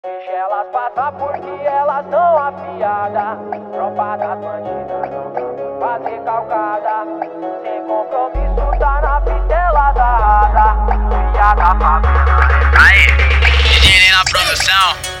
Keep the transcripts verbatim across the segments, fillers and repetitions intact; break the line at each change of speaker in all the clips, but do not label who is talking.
Deixa elas passar porque elas tão afiadas. Tropa das bandidas não dá muito fazer calcada. Sem compromisso tá na pista elas arrasa. Filha da favela.
Aí, D J na produção.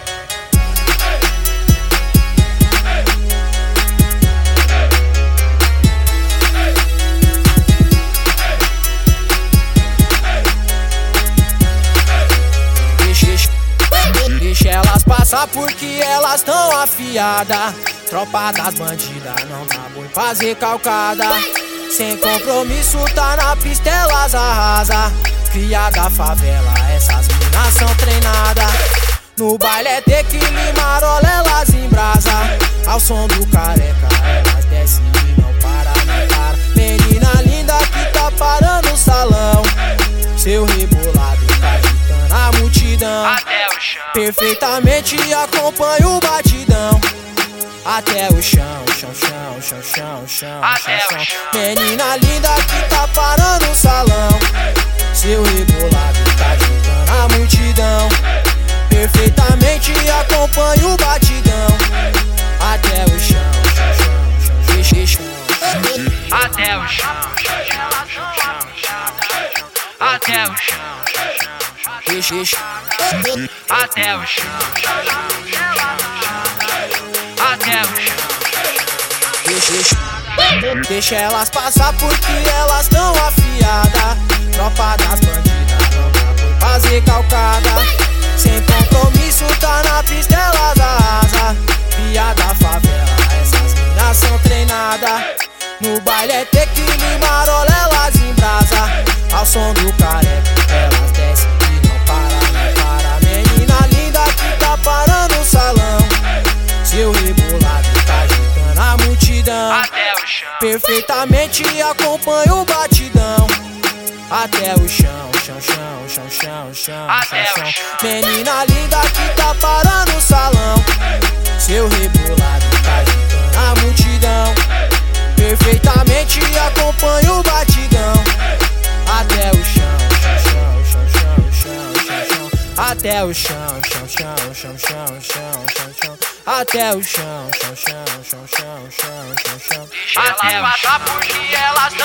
Deixa elas passar porque elas tão afiadas. Tropa das bandidas não dá boi fazer calcada. Sem compromisso tá na pista elas arrasa. Cria da favela, essas minas são treinadas. No baile é tequila e marola, elas embrasa. Ao som do careca, elas descem e não para, não para. Menina linda que tá parando o salão. Seu rebolado tá agitando a multidão.
Até o chão.
Perfeitamente acompanha o batidão. Até o chão, chão, chão, chão, chão, chão,
Até
chão,
o
chão.
chão.
Menina linda que tá parando o salão. Seu rebolado tá agitando a multidão. Perfeitamente acompanha o batidão. Até o chão, chão, chão, chão, chão, chão.
Até o chão. Até o chão. Até o chão. Até o chão.
Deixa elas passar porque elas tão afiadas. Tropa das bandidas não dá por fazer calcada. Sem compromisso tá na pista elas arrasa. Filha da favela, essas minas são treinadas. No baile é tequila e marola, elas embrasa. Ao som do careca, elas descem e não para, não para. Menina linda que tá parando o salão. Seu rebolado tá agitando a multidão.
Até o chão.
Perfeitamente acompanha o batidão. Até o chão, chão, chão, chão, chão, chão,
Até
chão,
o
chão.
chão.
Menina linda que tá parando o salão. Seu rebolado tá agitando a multidão. Perfeitamente acompanha o batidão. Até o chão, chão, chão, chão, chão, chão, chão. Até o chão, chão, chão, chão, chão, chão, chão, chão. Até o chão, chão, chão, chão, chão, chão, chão, chão.
Deixa elas passar porque elas